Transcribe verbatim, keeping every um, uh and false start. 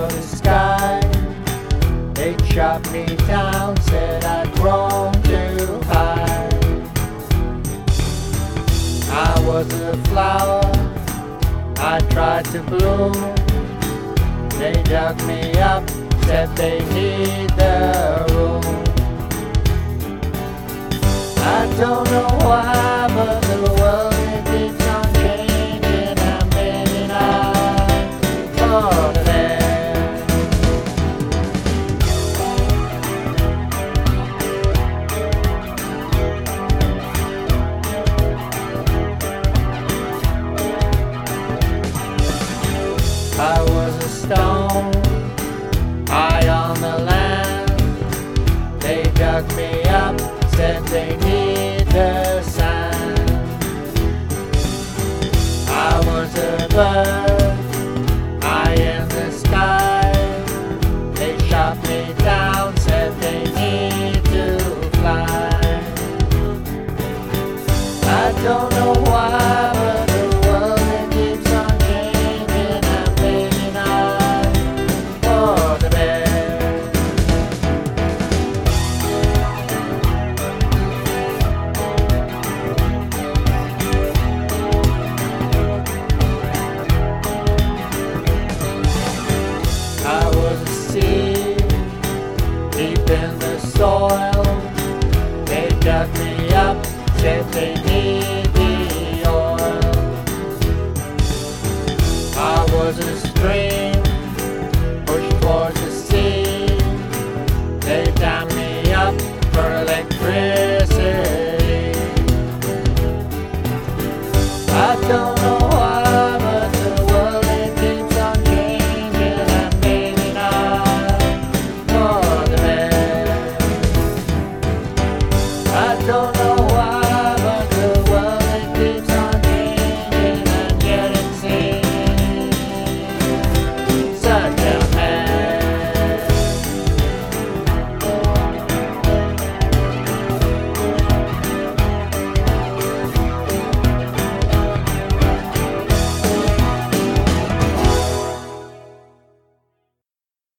for the sky. They shot me down, said I'd grown too high. I was a flower, I tried to bloom. They dug me up, said they need the room. I don't know why, but the world it keeps on changing. I'm living on for the best. I was a stone, high on the land. They dug me up, said they need the sand. I was a bird, high in the sky. They shot me down, said they need to fly. I don't know why, but the world it keeps on changing. I'm living on for the best. I was a seed deep in the soil.